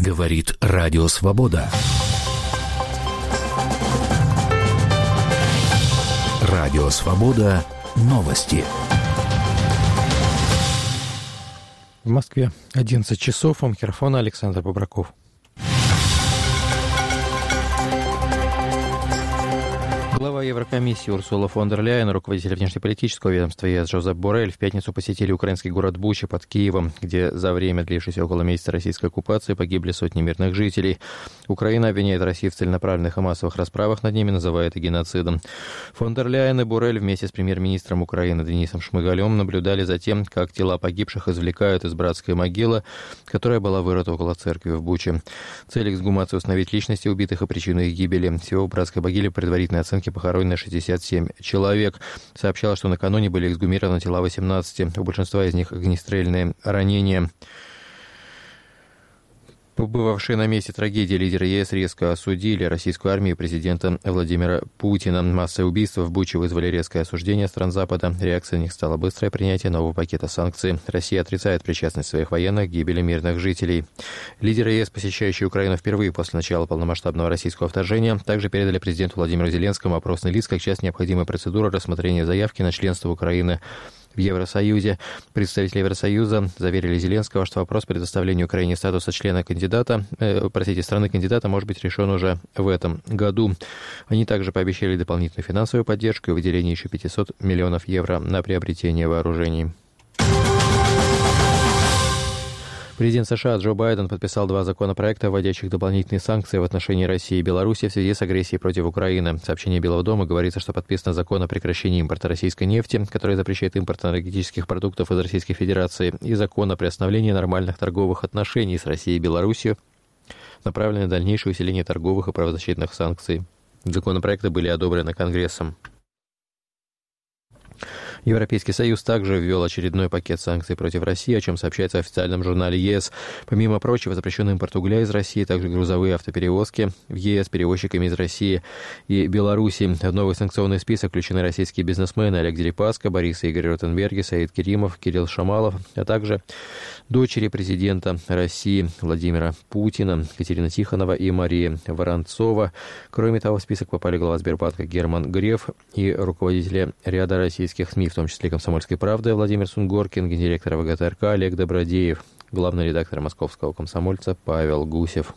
Говорит Радио Свобода. Радио Свобода. Новости. В Москве 11 часов. У микрофона Александр Бобраков. Глава Еврокомиссии Урсула фон дер Ляйен, руководитель внешнеполитического ведомства ЕС Жозеп Боррель в пятницу посетили украинский город Буча под Киевом, где за время, длившееся около месяца российской оккупации, погибли сотни мирных жителей. Украина обвиняет Россию в целенаправленных и массовых расправах над ними, называя это геноцидом. Фон дер Ляйен и Боррель вместе с премьер-министром Украины Денисом Шмыгалем наблюдали за тем, как тела погибших извлекают из братской могилы, которая была вырыта около церкви в Буче. Цель эксгумации — установить личности убитых и причину их гибели. Всего в братской могиле предварительной оценки похоронено 67 человек. Сообщалось, что накануне были эксгумированы тела 18. У большинства из них огнестрельные ранения. Побывавшие на месте трагедии лидеры ЕС резко осудили российскую армию и президента Владимира Путина. Массовые убийства в Буче вызвали резкое осуждение стран Запада. Реакцией на них стало быстрое принятие нового пакета санкций. Россия отрицает причастность своих военных к гибели мирных жителей. Лидеры ЕС, посещающие Украину впервые после начала полномасштабного российского вторжения, также передали президенту Владимиру Зеленскому опросный лист как часть необходимой процедуры рассмотрения заявки на членство Украины в Евросоюзе. Представители Евросоюза заверили Зеленского, что вопрос предоставления Украине статуса страны-кандидата может быть решен уже в этом году. Они также пообещали дополнительную финансовую поддержку и выделение еще 500 миллионов евро на приобретение вооружений. Президент США Джо Байден подписал 2 законопроекта, вводящих дополнительные санкции в отношении России и Беларуси в связи с агрессией против Украины. В сообщении Белого дома говорится, что подписан закон о прекращении импорта российской нефти, который запрещает импорт энергетических продуктов из Российской Федерации, и закон о приостановлении нормальных торговых отношений с Россией и Беларусью, направленный на дальнейшее усиление торговых и правозащитных санкций. Законопроекты были одобрены Конгрессом. Европейский Союз также ввел очередной пакет санкций против России, о чем сообщается в официальном журнале ЕС. Помимо прочего, запрещен импорт угля из России, также грузовые автоперевозки в ЕС перевозчиками из России и Беларуси. В новый санкционный список включены российские бизнесмены Олег Дерипаска, Борис и Игорь Ротенберги, Саид Керимов, Кирилл Шамалов, а также дочери президента России Владимира Путина, Екатерина Тихонова и Мария Воронцова. Кроме того, в список попали глава Сбербанка Герман Греф и руководители ряда российских СМИ, в том числе «Комсомольской правды» Владимир Сунгоркин, гендиректор ВГТРК Олег Добродеев, главный редактор «Московского комсомольца» Павел Гусев.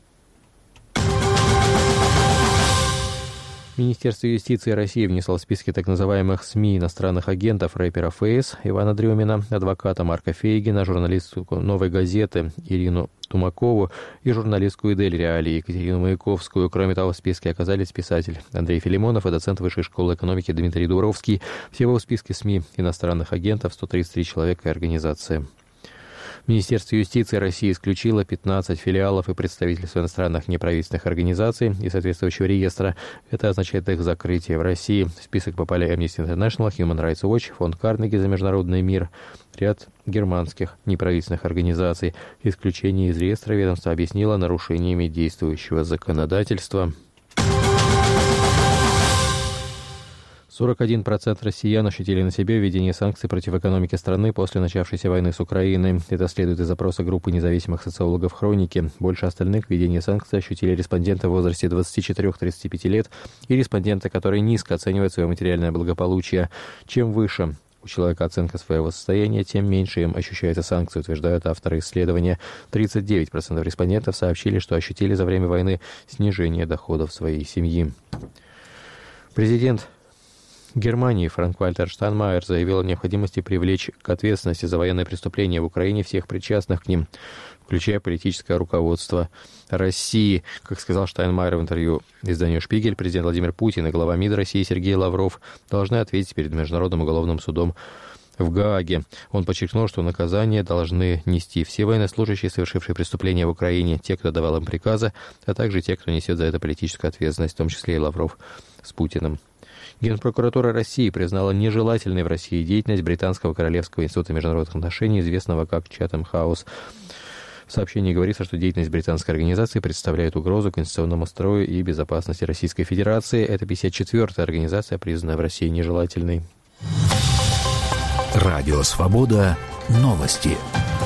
Министерство юстиции России внесло в списки так называемых СМИ иностранных агентов рэпера Фейс Ивана Дрюмина, адвоката Марка Фейгина, журналистку «Новой газеты» Ирину Тумакову и журналистку «Идель Реалии» Екатерину Маяковскую. Кроме того, в списке оказались писатель Андрей Филимонов и доцент Высшей школы экономики Дмитрий Дубровский. Всего в списке СМИ иностранных агентов 133 человека и организации. Министерство юстиции России исключило 15 филиалов и представительств иностранных неправительственных организаций из соответствующего реестра. Это означает их закрытие в России. В список попали Amnesty International, Human Rights Watch, Фонд Карнеги за международный мир, ряд германских неправительственных организаций. Исключение из реестра ведомство объяснило нарушениями действующего законодательства. 41% россиян ощутили на себе введение санкций против экономики страны после начавшейся войны с Украиной. Это следует из опроса группы независимых социологов «Хроники». Больше остальных введение санкций ощутили респонденты в возрасте 24-35 лет и респонденты, которые низко оценивают свое материальное благополучие. Чем выше у человека оценка своего состояния, тем меньше им ощущаются санкции, утверждают авторы исследования. 39% респондентов сообщили, что ощутили за время войны снижение доходов своей семьи. Президент Германии Франк-Вальтер Штайнмайер заявил о необходимости привлечь к ответственности за военные преступления в Украине всех причастных к ним, включая политическое руководство России. Как сказал Штайнмайер в интервью изданию «Шпигель», президент Владимир Путин и глава МИД России Сергей Лавров должны ответить перед Международным уголовным судом в Гааге. Он подчеркнул, что наказание должны нести все военнослужащие, совершившие преступления в Украине, те, кто давал им приказы, а также те, кто несет за это политическую ответственность, в том числе и Лавров с Путиным. Генпрокуратура России признала нежелательной в России деятельность Британского Королевского института международных отношений, известного как Chatham House. В сообщении говорится, что деятельность британской организации представляет угрозу конституционному строю и безопасности Российской Федерации. Это 54-я организация, признанная в России нежелательной. Радио Свобода. Новости.